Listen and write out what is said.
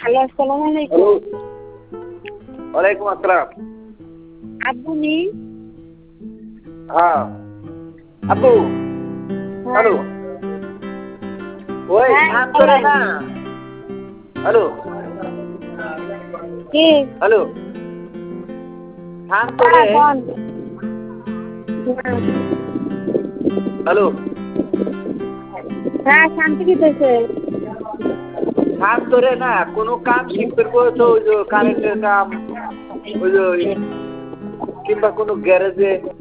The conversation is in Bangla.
হ্যালো, আসসালামু হ্যালো আলাইকুম। ওয়ালাইকুম আসসালাম। আব্বু নি? হ্যাঁ আব্বু হ্যাঁ, হ্যালো ওই হ্যাঁ ধান করে বলেন। না হ্যালো কি? হ্যালো ধান করে হ্যাঁ বল। হ্যাঁ, হ্যালো হ্যাঁ শান্তি কি পেয়েছে? ধান ধরে না কোনো কাম শিখতে তো ওই যে কারেন্টের কাম ওই যে কিংবা কোনো গ্যারেজে